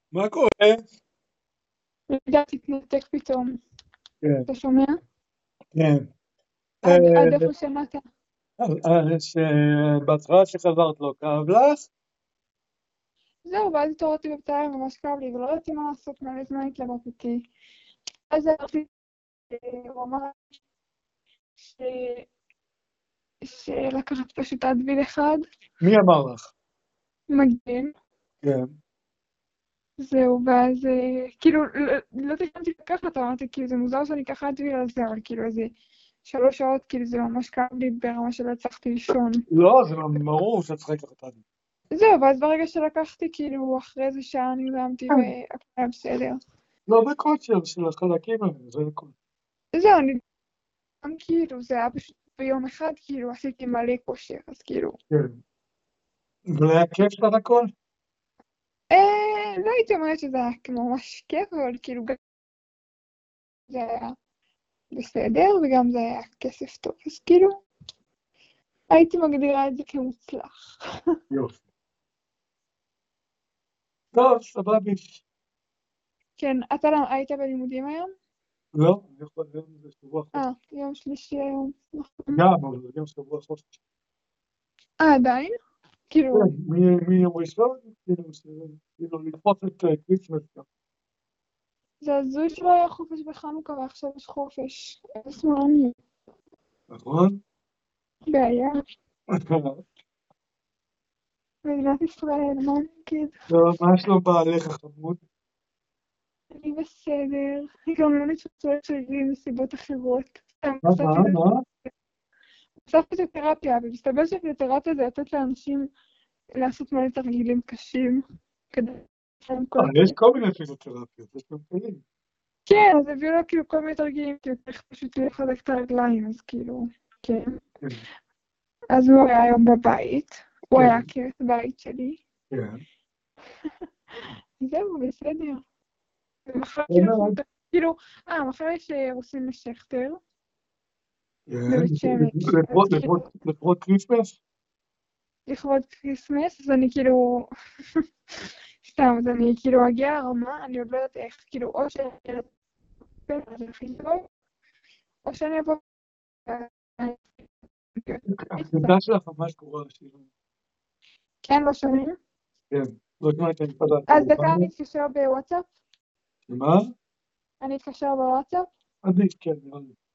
מה קורה? רגע, תתנתק פתאום. כן, אתה שומע? כן. עד איפה שמעת? בהתחלה שחזרת לא כאב לך? זהו, ואז התעוררתי בבטרם, ממש כאב לי, ולא ידעתי מה לעשות, מלא זמן התלבטתי. אז הלכתי, הוא אמר ש- שלקחת פשוט אדוויל אחד, מי אמר לך? מגן, כן. זהו, ואז כאילו, לא תכננתי לקחת, אמרתי, כאילו, זה מוזר שאני אקח אדוויל על זה, אבל כאילו, איזה 3 שעות, כאילו, זה ממש כאב לי ברמה שלא הצלחתי לישון. לא, זה ברור שאת צריכה לקחת את זה. זהו, ואז ברגע שלקחתי, כאילו, אחרי איזה שעה נרדמתי והכל היה בסדר. לא בכושר של החלקים האלה, זה הכל. זהו, אני גם כאילו, זה היה פשוט ביום אחד, כאילו, עשיתי מלא כושר, אז כאילו, כן. אבל היה כיף לך הכל? לא הייתי אומרת שזה היה כמו ממש כיף, אבל כאילו, גם זה היה בסדר, וגם זה היה כסף טוב, אז כאילו, הייתי מגדירה את זה כמוצלח. יופי. טוב, סבבי. כן, אתה לא, היית בלימודים היום? לא, אני יכול להיות זה שבוע חופש. יום שלישי היום, נכון. גם, אבל זה גם שבוע חופש. עדיין? כאילו, כן, מיום ראשון, כאילו לדחוף את קריסמס גם. זה הזוי שלא היה חופש בחנוכה ועכשיו יש חופש. איזה שמאלני. נכון? בעיה. מדינת ישראל, מה אני אגיד? לא, מה שלום בעליך חמוד? אני בסדר. היא גם לא נתפצלת שלי מסיבות אחרות. מה? בסוף פיזיותרפיה, ומסתבר שפיזיותרפיה זה לתת לאנשים לעשות מלא תרגילים קשים. כדי להם כל יש כל מיני פיזיותרפיות, יש גם כלים. כן, אז הביאו לו כאילו כל מיני תרגילים, כי הוא צריך פשוט לחזק את הרגליים, אז כאילו, כן. כן, אז הוא היה היום בבית. הוא היה כן, עקרת בית שלי. כן. זהו, בסדר. ומחר מאוד. כאילו, מחר יש רוסים לשכטר, כן, בבית שמש, אז כאילו, לפחות קריסמס? לכבוד כריסמס, אז אני כאילו, סתם, אז אני כאילו אגיע לרמה, אני עוד לא יודעת איך, כאילו, או שאני אדבר על זה הכי טוב, או שאני אבוא, העמדה שלך ממש גרועה שירה. כן, לא שומעים? כן, לא שמעתי אני פדעת אז דקה רובנו. אני אתקשר בוואטסאפ? מה? אני אתקשר בוואטסאפ? עדיף, כן, נראה לי.